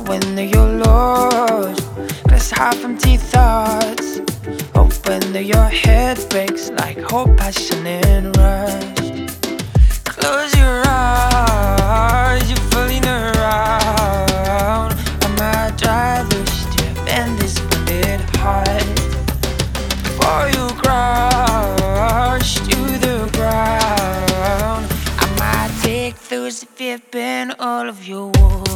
when you're lost, glass half empty thoughts. Hope when your head breaks like hope, passion and rush. Close your eyes, you're fooling around. I might drive the strip and this bullet heart. Before you crash to the ground, I might take those if you've been all of your wounds.